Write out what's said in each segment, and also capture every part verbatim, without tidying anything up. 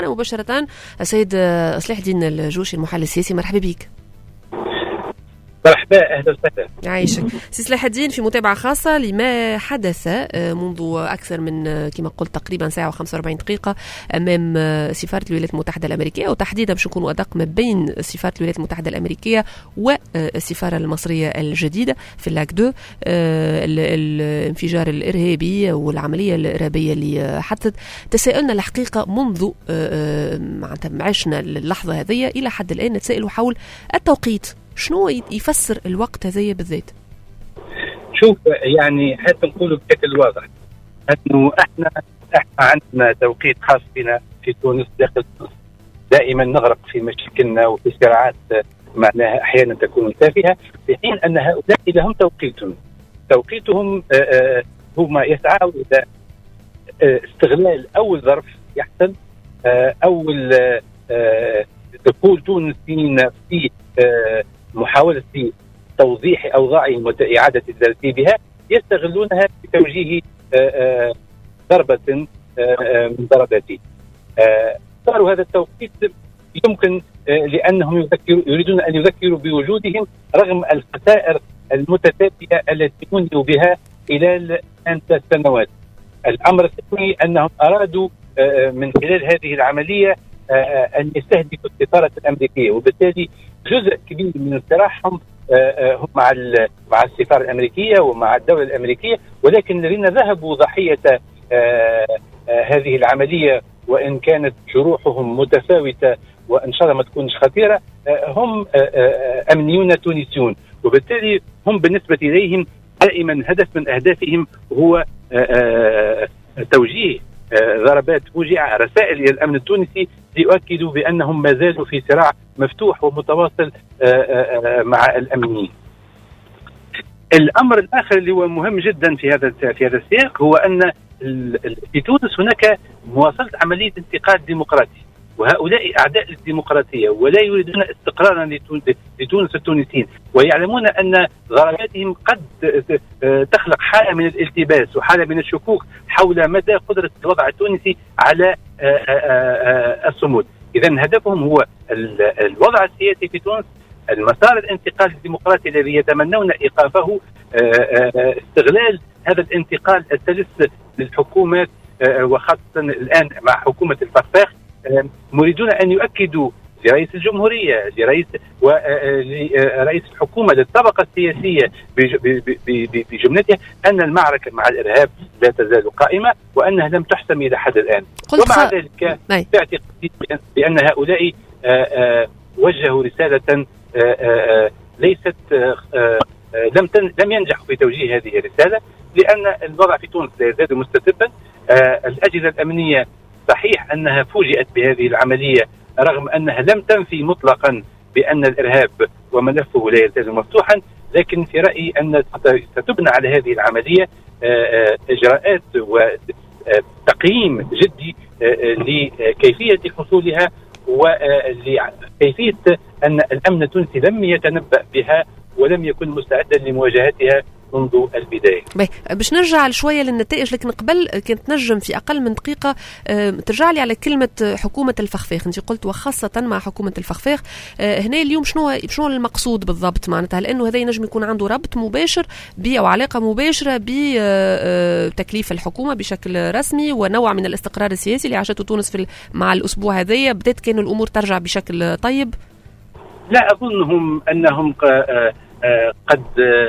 معنا مباشرة السيد صلاح الدين الجوشي المحلل السياسي. مرحبا بك. مرحبا، اهلا وسهلا. عايشك سي صلاح الدين في متابعه خاصه لما حدث منذ اكثر من كما قلت تقريبا ساعه وخمسة وأربعين دقيقه امام سفاره الولايات المتحده الامريكيه، وتحديدا باش نكونوا ادق ما بين سفاره الولايات المتحده الامريكيه والسفاره المصريه الجديده في اللاك دو. الانفجار الارهابي والعمليه الارهابيه اللي حدثت تساءلنا الحقيقه منذ معناتها عشنا اللحظه هذه الى حد الان، نتساءلوا حول التوقيت. شنو يفسر الوقت هذايا بالذات؟ شوف، يعني حتى نقولوا بشكل واضح انه احنا احنا عندنا توقيت خاص بنا في تونس. داخل دائما نغرق في مشاكلنا وفي صراعات معناها احيانا تكون تافهه، في حين ان هؤلاء لهم توقيتهم توقيتهم هم يسعوا الى استغلال اول ظرف يحصل، اول دخول تونسيين في محاولة توضيح أوضاعهم وإعادة ترتيبها، يستغلونها بتوجيه ضربة من ضرباته. صاروا هذا التوقيت يمكن لأنهم يذكروا يريدون أن يذكروا بوجودهم رغم الخسائر المتتالية التي منذوا بها خلال ثلاث سنوات. الأمر الثاني أنهم أرادوا من خلال هذه العملية أن يستهدفوا السفارة الأمريكية، وبالتالي جزء كبير من صراعهم هم مع مع السفارة الأمريكية ومع الدولة الأمريكية، ولكن الذين ذهبوا ضحية هذه العملية وإن كانت جروحهم متفاوتة وإن شاء الله ما تكونش خطيرة هم أمنيون تونسيون، وبالتالي هم بالنسبة إليهم دائما هدف من أهدافهم هو توجيه ضربات فوجعة، رسائل إلى الأمن التونسي ليؤكدوا بأنهم ما زالوا في صراع مفتوح ومتواصل مع الأمنيين. الأمر الآخر اللي هو مهم جدا في هذا في هذا السياق هو أن في تونس هناك مواصلة عملية انتقال ديمقراطي، وهؤلاء أعداء للديمقراطية ولا يريدون استقرارا لتونس التونسيين، ويعلمون أن ضرباتهم قد تخلق حالة من الالتباس وحالة من الشكوك حول مدى قدرة الوضع التونسي على الصمود. إذن هدفهم هو الوضع السياسي في تونس، المسار الانتقال الديمقراطي الذي يتمنون إيقافه، استغلال هذا الانتقال السلس للحكومات وخاصة الآن مع حكومة الفخفاخ. مريدون أن يؤكدوا لرئيس الجمهورية لرئيس ورئيس الحكومة للطبقة السياسية بجملتها أن المعركة مع الإرهاب لا تزال قائمة وأنها لم تحسم إلى حد الآن. ومع ذلك اعتقادي بأن هؤلاء وجهوا رسالة ليست لم لم ينجحوا في توجيه هذه الرسالة، لأن الوضع في تونس لا يزال مستتبا. الأجهزة الأمنية صحيح أنها فوجئت بهذه العملية رغم أنها لم تنفي مطلقا بأن الإرهاب وملفه لا يزال مفتوحا، لكن في رأيي أن ستبنى على هذه العملية إجراءات وتقييم جدي لكيفية حصولها ولكيفية أن الأمن التونسي لم يتنبأ بها ولم يكن مستعدا لمواجهتها منذ البداية. باش نرجع شوية للنتائج، لكن قبل كنت نجم في أقل من دقيقة ترجع لي على كلمة حكومة الفخفاخ. أنت قلت وخاصة مع حكومة الفخفاخ. هنا اليوم شنو شنو المقصود بالضبط معناتها؟ لأنه هذا ينجم يكون عنده ربط مباشر أو علاقة مباشرة بتكليف الحكومة بشكل رسمي ونوع من الاستقرار السياسي اللي عاشته تونس في مع الأسبوع هذايا. بدأت كان الأمور ترجع بشكل طيب؟ لا أظنهم أنهم قد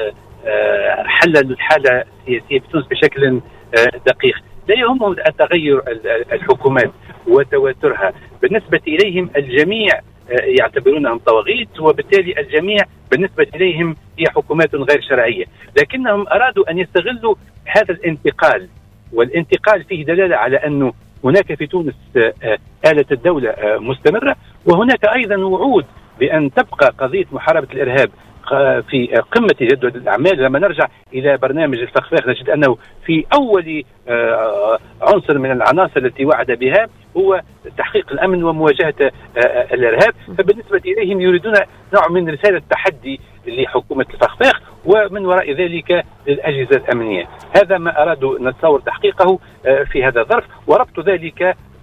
حللوا الحالة السياسية في تونس بشكل دقيق. لا يهمهم تغير الحكومات وتواترها، بالنسبة إليهم الجميع يعتبرونهم طواغيت، وبالتالي الجميع بالنسبة إليهم هي حكومات غير شرعية، لكنهم أرادوا أن يستغلوا هذا الانتقال، والانتقال فيه دلالة على أنه هناك في تونس آلة الدولة مستمرة، وهناك أيضا وعود بأن تبقى قضية محاربة الإرهاب في قمة جدول الأعمال. لما نرجع إلى برنامج الفخفاخ نجد أنه في أول عنصر من العناصر التي وعد بها هو تحقيق الأمن ومواجهة الإرهاب، فبالنسبة إليهم يريدون نوع من رسالة تحدي لحكومة الفخفاخ ومن وراء ذلك للأجهزة الأمنية. هذا ما أرادوا نتصور تحقيقه في هذا الظرف، وربط ذلك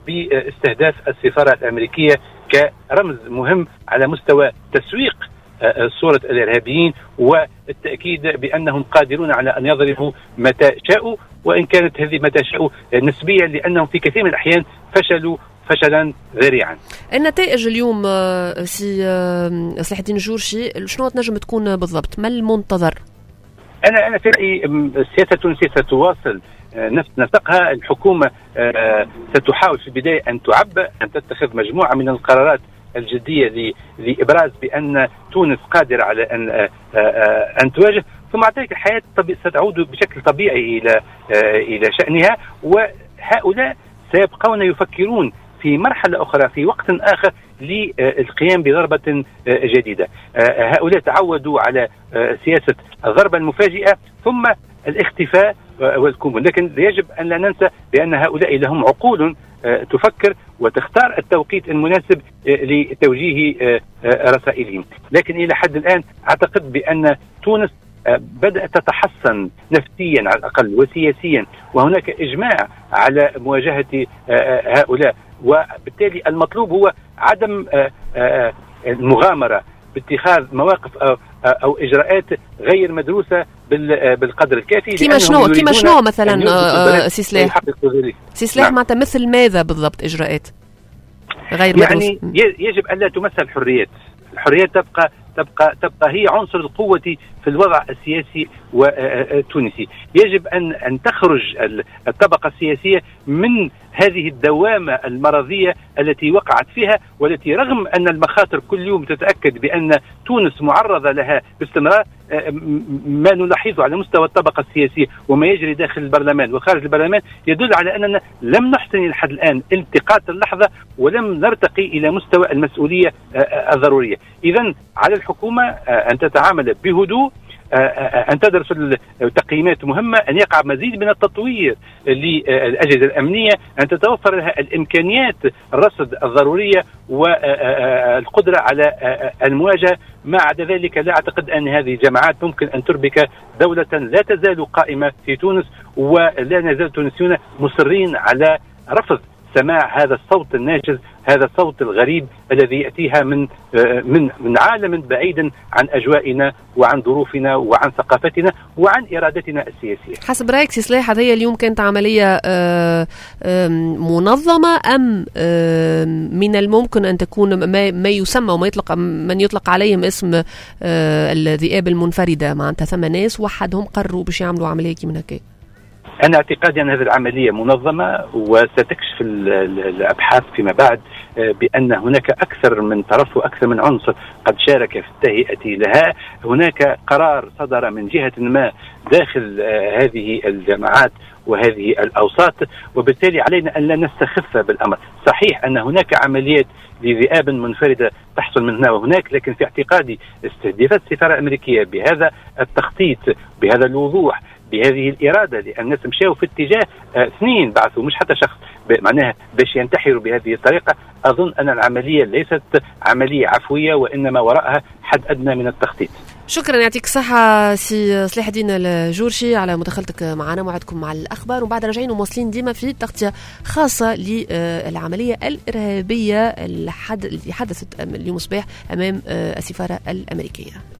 باستهداف السفارة الأمريكية كرمز مهم على مستوى تسويق صورة الإرهابيين والتأكيد بأنهم قادرون على أن يضربوا متى شاءوا، وإن كانت هذه متى شاءوا نسبيا، لأنهم في كثير من الأحيان فشلوا فشلا ذريعا. النتائج اليوم سي صلاح الدين الجورشي شنو تنجم تكون بالضبط؟ ما المنتظر؟ أنا أنا في رأيي السياسة التونسية ستواصل نفس نسقها. الحكومة ستحاول في البداية أن تعبأ، أن تتخذ مجموعة من القرارات الجدية لإبراز بأن تونس قادرة على أن أن تواجه، ثم مع ذلك الحياة ستعود بشكل طبيعي إلى إلى شأنها، وهؤلاء سيبقون يفكرون في مرحلة أخرى في وقت آخر للقيام بضربة جديدة. هؤلاء تعودوا على سياسة الضربة المفاجئة ثم الاختفاء والكمون، لكن يجب أن لا ننسى بأن هؤلاء لهم عقول تفكر وتختار التوقيت المناسب لتوجيه رسائلهم. لكن إلى حد الآن أعتقد بأن تونس بدأت تتحسن نفسيا على الأقل وسياسيا، وهناك إجماع على مواجهة هؤلاء، وبالتالي المطلوب هو عدم المغامرة باتخاذ مواقف أو, أو إجراءات غير مدروسة بالقدر الكافي. كما شنو كما شنو مثلا سي سلاح سي سلاح معناتها مثل ماذا بالضبط إجراءات غير مدروسة؟ يعني يجب أن لا تمثل الحريات. الحريات تبقى تبقى تبقى هي عنصر القوة في الوضع السياسي والتونسي. يجب أن أن تخرج الطبقة السياسية من هذه الدوامة المرضية التي وقعت فيها، والتي رغم أن المخاطر كل يوم تتأكد بأن تونس معرضة لها باستمرار، ما نلاحظه على مستوى الطبقة السياسية وما يجري داخل البرلمان وخارج البرلمان يدل على أننا لم نحسن لحد الآن التقاط اللحظة ولم نرتقي إلى مستوى المسؤولية الضرورية. إذن على الحكومة أن تتعامل بهدوء، أن تدرس التقييمات مهمة، أن يقع مزيد من التطوير للأجهزة الأمنية، أن تتوفر لها الإمكانيات الرصد الضرورية والقدرة على المواجهة. ما عدا ذلك لا أعتقد أن هذه الجماعات ممكن أن تربك دولة لا تزال قائمة في تونس، ولا نزال التونسيون مصرين على رفض سماع هذا الصوت الناشز، هذا الصوت الغريب الذي يأتيها من من من عالم بعيد عن أجوائنا وعن ظروفنا وعن ثقافتنا وعن إرادتنا السياسية. حسب رأيك سي سلاح، هذه اليوم كانت عملية منظمة أم من الممكن أن تكون ما يسمى وما يطلق من يطلق عليهم اسم الذئاب المنفردة، معناتها ثم ناس وحدهم قرروا باش يعملوا عملية من هكا؟ أنا اعتقادي أن هذه العملية منظمة، وستكشف الأبحاث فيما بعد بأن هناك أكثر من طرف وأكثر من عنصر قد شارك في التهيئة لها. هناك قرار صدر من جهة ما داخل هذه الجماعات وهذه الأوساط، وبالتالي علينا أن لا نستخف بالأمر. صحيح أن هناك عمليات لذئاب منفردة تحصل من هنا وهناك، لكن في اعتقادي استهدافات السفارة الأمريكية بهذا التخطيط بهذا الوضوح بهذه الإرادة، لأن الناس مشاوا في اتجاه اثنين بعثوا مش حتى شخص معناها باش ينتحروا بهذه الطريقة. أظن أن العملية ليست عملية عفوية، وإنما وراءها حد أدنى من التخطيط. شكرا، يعطيك الصحة سي صلاح الدين الجورشي على مداخلتك معنا. موعدكم مع الأخبار وبعد راجعين ومواصلين ديما في تغطية خاصة للعملية الإرهابية اللي حدثت اليوم الصباح أمام السفارة الأمريكية.